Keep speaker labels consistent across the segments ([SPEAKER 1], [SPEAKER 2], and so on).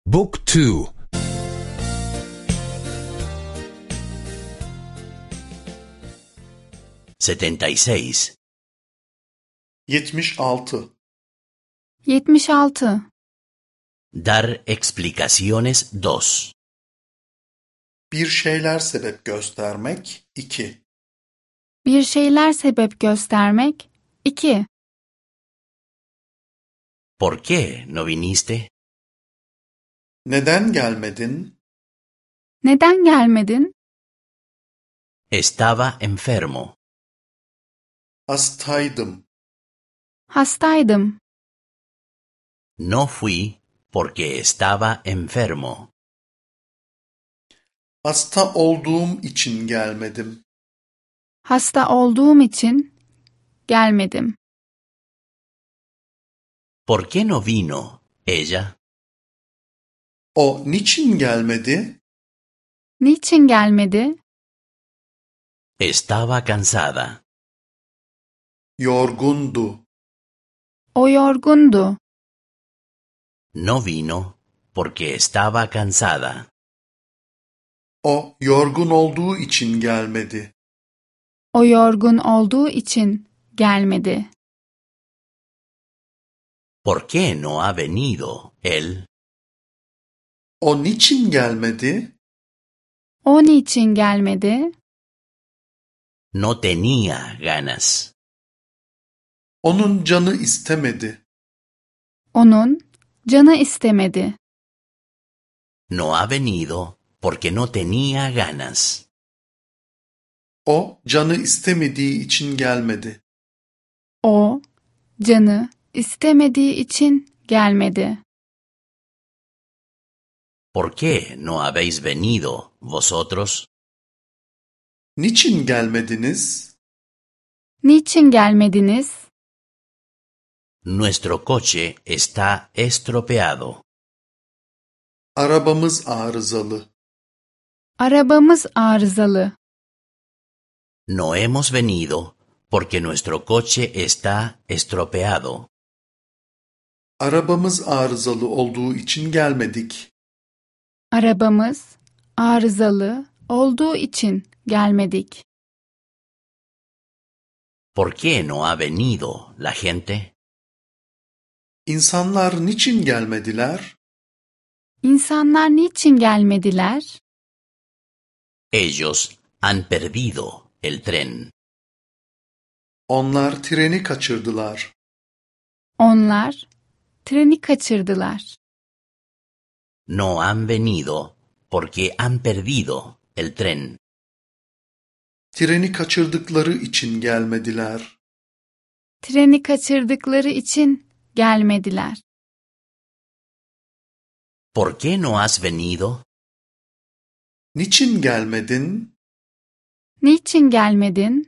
[SPEAKER 1] Book 2.
[SPEAKER 2] 76.
[SPEAKER 3] 76.
[SPEAKER 4] 76.
[SPEAKER 2] Dar explicaciones 2.
[SPEAKER 3] Bir şeyler sebep göstermek 2.
[SPEAKER 4] Bir şeyler sebep göstermek 2.
[SPEAKER 2] ¿Por qué no viniste?
[SPEAKER 3] Neden gelmedin?
[SPEAKER 4] Neden gelmedin?
[SPEAKER 2] Estaba enfermo.
[SPEAKER 3] Hastaydım.
[SPEAKER 4] Hastaydım.
[SPEAKER 2] No fui porque estaba enfermo.
[SPEAKER 3] Hasta olduğum için gelmedim.
[SPEAKER 4] Hasta olduğum için gelmedim.
[SPEAKER 2] ¿Por qué no vino ella?
[SPEAKER 3] O niçin gelmedi?
[SPEAKER 4] Niçin gelmedi?
[SPEAKER 2] Estaba cansada.
[SPEAKER 3] Yorgundu.
[SPEAKER 4] O yorgundu.
[SPEAKER 2] No vino porque estaba cansada.
[SPEAKER 3] O yorgun olduğu için gelmedi.
[SPEAKER 4] O yorgun olduğu için gelmedi.
[SPEAKER 2] ¿Por qué no ha venido él?
[SPEAKER 3] O niçin gelmedi?
[SPEAKER 4] O niçin gelmedi?
[SPEAKER 2] No tenía ganas.
[SPEAKER 3] Onun canı istemedi.
[SPEAKER 4] Onun canı istemedi.
[SPEAKER 2] No ha venido porque no tenía ganas.
[SPEAKER 3] O canı istemediği için gelmedi.
[SPEAKER 4] O canı istemediği için gelmedi.
[SPEAKER 2] ¿Por qué no habéis venido vosotros?
[SPEAKER 3] Niçin gelmediniz?
[SPEAKER 4] Niçin gelmediniz?
[SPEAKER 2] Nuestro coche está estropeado.
[SPEAKER 3] Arabamız arızalı.
[SPEAKER 4] Arabamız arızalı.
[SPEAKER 2] No hemos venido porque nuestro coche está estropeado.
[SPEAKER 3] Arabamız arızalı olduğu için gelmedik.
[SPEAKER 4] Arabamız arızalı olduğu için gelmedik.
[SPEAKER 2] ¿Por qué no ha venido la gente?
[SPEAKER 3] İnsanlar niçin gelmediler?
[SPEAKER 4] İnsanlar niçin gelmediler?
[SPEAKER 2] Ellos han perdido el tren.
[SPEAKER 3] Onlar treni kaçırdılar.
[SPEAKER 4] Onlar treni kaçırdılar.
[SPEAKER 2] No han venido porque han perdido el tren.
[SPEAKER 3] Treni kaçırdıkları için gelmediler.
[SPEAKER 4] Treni kaçırdıkları için gelmediler.
[SPEAKER 2] ¿Por qué no has venido?
[SPEAKER 3] Niçin gelmedin?
[SPEAKER 4] Niçin gelmedin?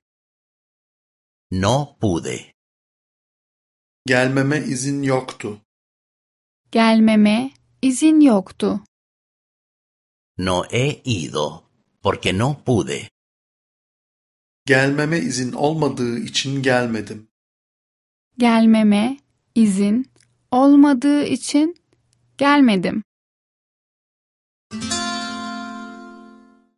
[SPEAKER 2] No pude.
[SPEAKER 3] Gelmeme izin yoktu.
[SPEAKER 4] Gelmeme izin yoktu.
[SPEAKER 2] No he ido porque no pude.
[SPEAKER 3] Gelmeme izin olmadığı için gelmedim.
[SPEAKER 4] Gelmeme izin olmadığı için gelmedim.